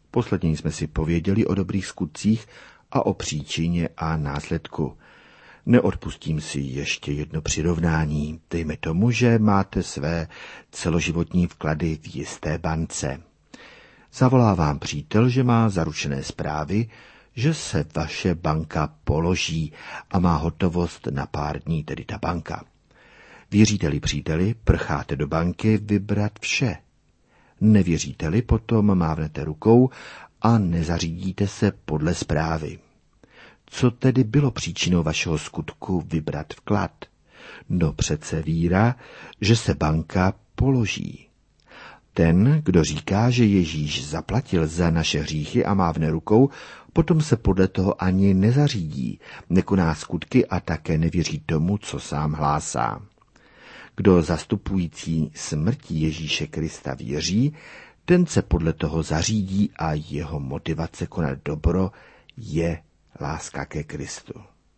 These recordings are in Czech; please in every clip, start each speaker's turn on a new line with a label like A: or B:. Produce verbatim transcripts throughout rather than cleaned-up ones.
A: Posledně jsme si pověděli o dobrých skutcích a o příčině a následku. Neodpustím si ještě jedno přirovnání. Dejme tomu, že máte své celoživotní vklady v jisté bance. Zavolá vám přítel, že má zaručené zprávy, že se vaše banka položí a má hotovost na pár dní, tedy ta banka. Věříte-li příteli, prcháte do banky vybrat vše. Nevěříte-li, potom mávnete rukou a nezařídíte se podle zprávy. Co tedy bylo příčinou vašeho skutku vybrat vklad? No přece víra, že se banka položí. Ten, kdo říká, že Ježíš zaplatil za naše hříchy a mávne rukou, potom se podle toho ani nezařídí, nekoná skutky a také nevěří tomu, co sám hlásá. Kdo zastupující smrtí Ježíše Krista věří, ten se podle toho zařídí a jeho motivace konat dobro je láska ke Kristu.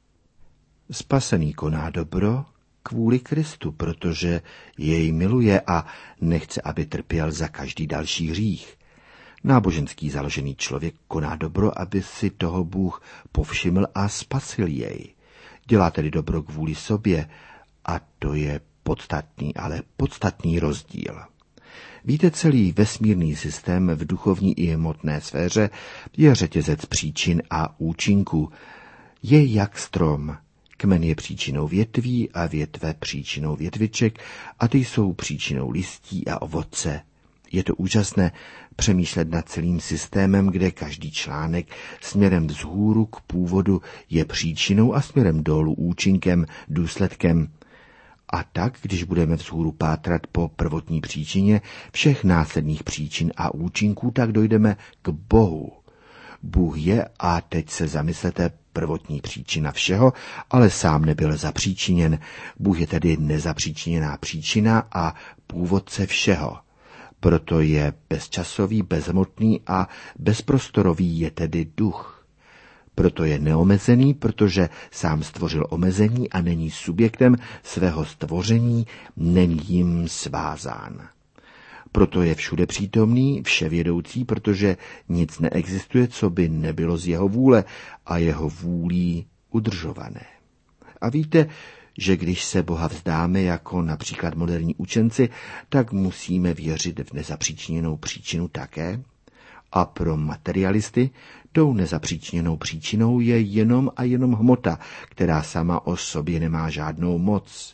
A: Spasený koná dobro kvůli Kristu, protože jej miluje a nechce, aby trpěl za každý další hřích. Náboženský založený člověk koná dobro, aby si toho Bůh povšiml a spasil jej. Dělá tedy dobro kvůli sobě a to je podstatný, ale podstatný rozdíl. Víte, celý vesmírný systém v duchovní i hmotné sféře je řetězec příčin a účinků. Je jak strom. Kmen je příčinou větví a větve příčinou větviček a ty jsou příčinou listí a ovoce. Je to úžasné přemýšlet nad celým systémem, kde každý článek směrem vzhůru k původu je příčinou a směrem dolů účinkem, důsledkem. A tak, když budeme vzhůru pátrat po prvotní příčině všech následných příčin a účinků, tak dojdeme k Bohu. Bůh je, a teď se zamyslete, prvotní příčina všeho, ale sám nebyl zapříčiněn. Bůh je tedy nezapříčiněná příčina a původce všeho. Proto je bezčasový, bezhmotný a bezprostorový je tedy duch. Proto je neomezený, protože sám stvořil omezení a není subjektem svého stvoření, není jim svázán. Proto je všude přítomný, vševědoucí, protože nic neexistuje, co by nebylo z jeho vůle a jeho vůlí udržované. A víte, že když se Boha vzdáme jako například moderní učenci, tak musíme věřit v nezapříčiněnou příčinu také. A pro materialisty tou nezapříčiněnou příčinou je jenom a jenom hmota, která sama o sobě nemá žádnou moc.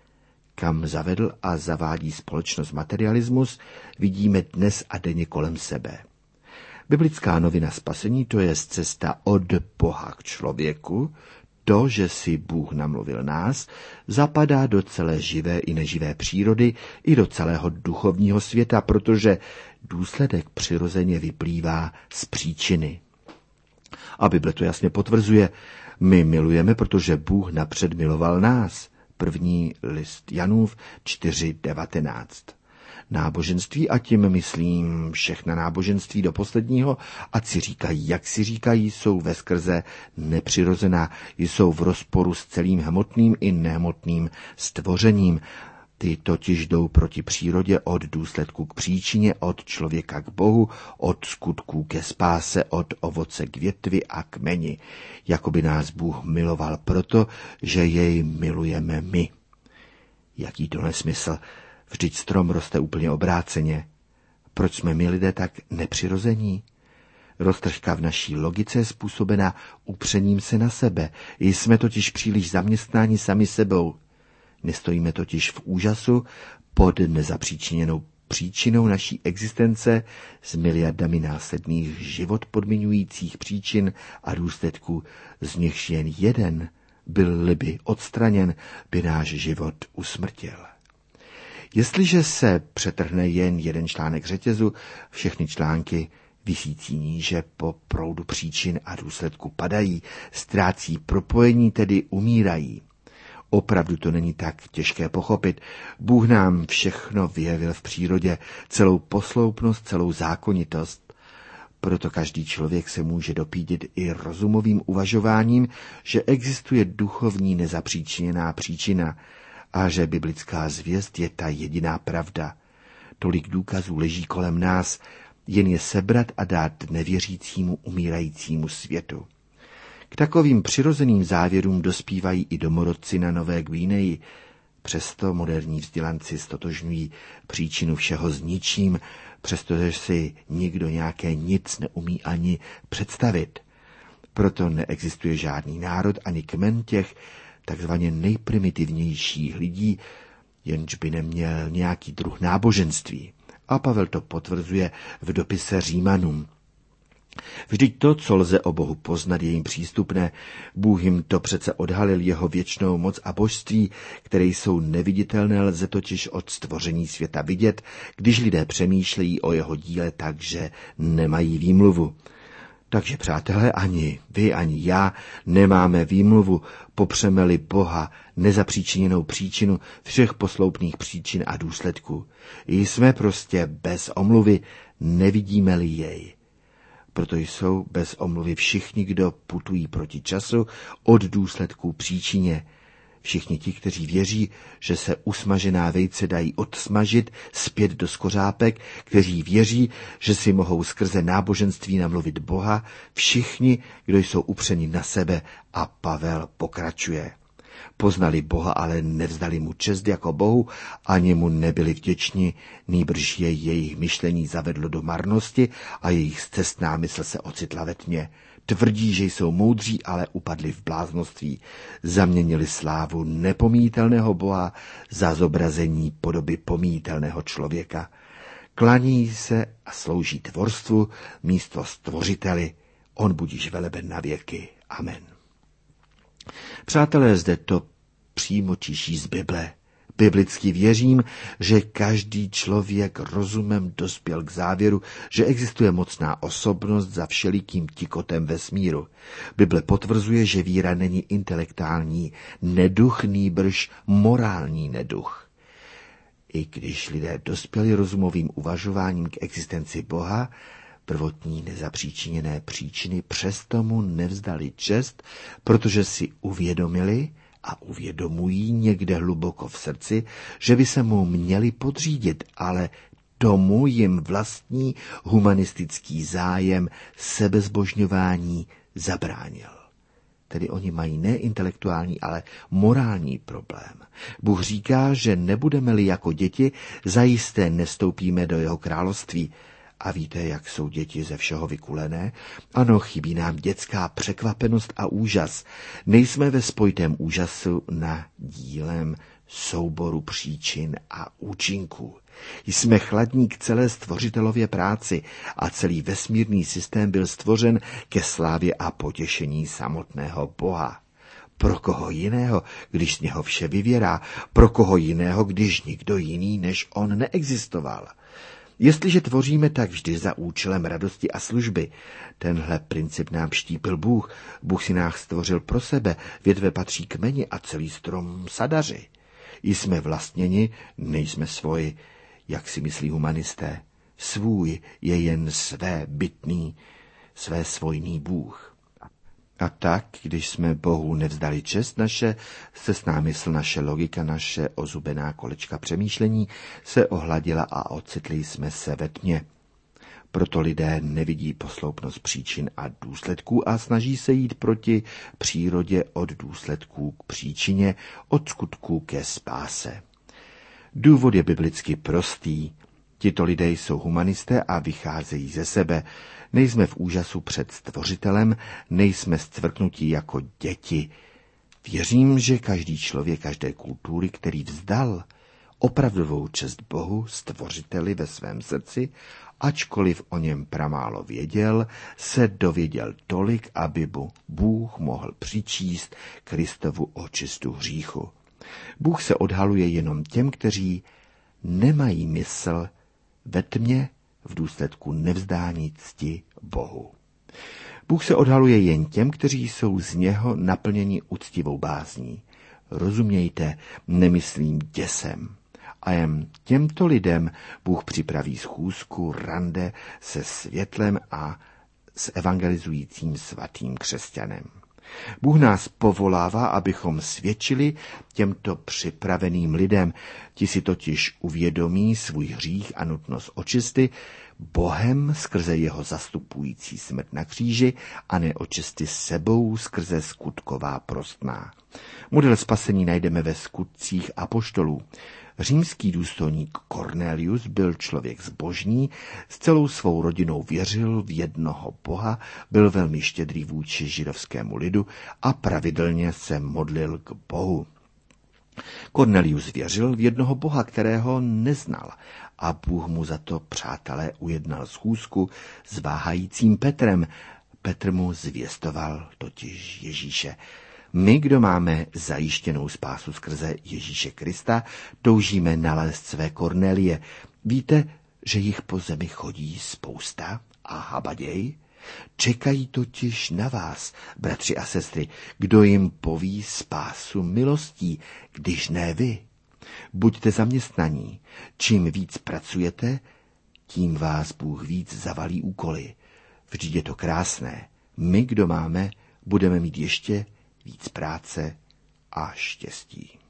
A: Kam zavedl a zavádí společnost materialismus, vidíme dnes a denně kolem sebe. Biblická novina spasení, to je cesta od Boha k člověku, to, že si Bůh namluvil nás, zapadá do celé živé i neživé přírody i do celého duchovního světa, protože důsledek přirozeně vyplývá z příčiny. A Bible to jasně potvrzuje. My milujeme, protože Bůh napřed miloval nás. První list Janův čtyři devatenáct. Náboženství, a tím myslím všechna náboženství do posledního, ať si říkají, jak si říkají, jsou veskrze nepřirozená, jsou v rozporu s celým hmotným i nehmotným stvořením. Ty totiž jdou proti přírodě od důsledku k příčině, od člověka k Bohu, od skutků ke spáse, od ovoce k větvi a kmeni. Jakoby nás Bůh miloval proto, že jej milujeme my. Jaký to nesmysl, vždyť strom roste úplně obráceně. Proč jsme my lidé tak nepřirození? Roztržka v naší logice je způsobena upřením se na sebe. Jsme totiž příliš zaměstnáni sami sebou. Nestojíme totiž v úžasu pod nezapříčiněnou příčinou naší existence s miliardami následných život podmiňujících příčin a důsledků, z nichž jen jeden, byl-li by odstraněn, by náš život usmrtil. Jestliže se přetrhne jen jeden článek řetězu, všechny články visící níže po proudu příčin a důsledku padají, ztrácí propojení, tedy umírají. Opravdu to není tak těžké pochopit. Bůh nám všechno vyjevil v přírodě, celou posloupnost, celou zákonitost. Proto každý člověk se může dopídit i rozumovým uvažováním, že existuje duchovní nezapříčiněná příčina a že biblická zvěst je ta jediná pravda. Tolik důkazů leží kolem nás, jen je sebrat a dát nevěřícímu umírajícímu světu. K takovým přirozeným závěrům dospívají i domorodci na Nové Guineji. Přesto moderní vzdělanci stotožňují příčinu všeho s ničím, přestože si nikdo nějaké nic neumí ani představit. Proto neexistuje žádný národ ani kmen těch takzvaně nejprimitivnějších lidí, jenž by neměl nějaký druh náboženství. A Pavel to potvrzuje v dopise Římanům. Vždyť to, co lze o Bohu poznat, je jim přístupné. Bůh jim to přece odhalil, jeho věčnou moc a božství, které jsou neviditelné, lze totiž od stvoření světa vidět, když lidé přemýšlejí o jeho díle tak, že nemají výmluvu. Takže, přátelé, ani vy, ani já nemáme výmluvu, popřeme-li Boha nezapříčiněnou příčinu všech posloupných příčin a důsledků. Jsme prostě bez omluvy, nevidíme-li jej. Proto jsou bez omluvy všichni, kdo putují proti času od důsledků příčině. Všichni ti, kteří věří, že se usmažená vejce dají odsmažit zpět do skořápek, kteří věří, že si mohou skrze náboženství namluvit Boha, všichni, kdo jsou upřeni na sebe, a Pavel pokračuje. Poznali Boha, ale nevzdali mu čest jako Bohu, ani mu nebyli vděční, nýbrž je jejich myšlení zavedlo do marnosti a jejich scestná mysl se ocitla ve tmě. Tvrdí, že jsou moudří, ale upadli v bláznoství. Zaměnili slávu nepomítelného Boha za zobrazení podoby pomítelného člověka. Klaní se a slouží tvorstvu místo stvořiteli. On budiž veleben na věky. Amen. Přátelé, zde to přímo čiší z Bible. Biblicky věřím, že každý člověk rozumem dospěl k závěru, že existuje mocná osobnost za všelikým tikotem vesmíru. Bible potvrzuje, že víra není intelektuální neduch, nýbrž morální neduch. I když lidé dospěli rozumovým uvažováním k existenci Boha, prvotní nezapříčiněné příčiny přesto mu nevzdali čest, protože si uvědomili a uvědomují někde hluboko v srdci, že by se mu měli podřídit, ale tomu jim vlastní humanistický zájem sebezbožňování zabránil. Tedy oni mají ne intelektuální, ale morální problém. Bůh říká, že nebudeme-li jako děti, zajisté nestoupíme do jeho království. A víte, jak jsou děti ze všeho vykulené? Ano, chybí nám dětská překvapenost a úžas. Nejsme ve spojitém úžasu na dílem souboru příčin a účinků. Jsme chladní k celé stvořitelově práci a celý vesmírný systém byl stvořen ke slávě a potěšení samotného Boha. Pro koho jiného, když z něho vše vyvěrá? Pro koho jiného, když nikdo jiný než on neexistoval? Jestliže tvoříme, tak vždy za účelem radosti a služby. Tenhle princip nám štípil Bůh. Bůh si nás stvořil pro sebe, větve patří kmeni a celý strom sadaři. Jsme vlastněni, nejsme svoji, jak si myslí humanisté. Svůj je jen své bytný, své svojný Bůh. A tak, když jsme Bohu nevzdali čest, naše scestná mysl, naše logika, naše ozubená kolečka přemýšlení se ohladila a ocitli jsme se ve tmě. Proto lidé nevidí posloupnost příčin a důsledků a snaží se jít proti přírodě od důsledků k příčině, od skutků ke spáse. Důvod je biblicky prostý. Tito lidé jsou humanisté a vycházejí ze sebe. Nejsme v úžasu před stvořitelem, nejsme zcvrknutí jako děti. Věřím, že každý člověk každé kultury, který vzdal opravdovou čest Bohu, stvořiteli ve svém srdci, ačkoliv o něm pramálo věděl, se dověděl tolik, aby mu Bůh mohl přičíst Kristovu očistu hříchu. Bůh se odhaluje jenom těm, kteří nemají mysl ve tmě v důsledku nevzdání cti Bohu. Bůh se odhaluje jen těm, kteří jsou z něho naplněni úctivou bázní. Rozumějte, nemyslím děsem. A jen těmto lidem Bůh připraví schůzku, rande se světlem a s evangelizujícím svatým křesťanem. Bůh nás povolává, abychom svědčili těmto připraveným lidem. Ti si totiž uvědomí svůj hřích a nutnost očisty, Bohem skrze jeho zastupující smrt na kříži a ne očisty sebou skrze skutková prostná. Model spasení najdeme ve skutcích apoštolů. Římský důstojník Cornelius byl člověk zbožný, s celou svou rodinou věřil v jednoho Boha, byl velmi štědrý vůči židovskému lidu a pravidelně se modlil k Bohu. Cornelius věřil v jednoho Boha, kterého neznal, a Bůh mu za to, přátelé, ujednal schůzku s váhajícím Petrem. Petr mu zvěstoval totiž Ježíše. My, kdo máme zajištěnou spásu skrze Ježíše Krista, toužíme nalézt své Kornélie. Víte, že jich po zemi chodí spousta a habaděj? Čekají totiž na vás, bratři a sestry, kdo jim poví spásu milostí, když ne vy. Buďte zaměstnaní. Čím víc pracujete, tím vás Bůh víc zavalí úkoly. Vždyť je to krásné. My, kdo máme, budeme mít ještě víc práce a štěstí.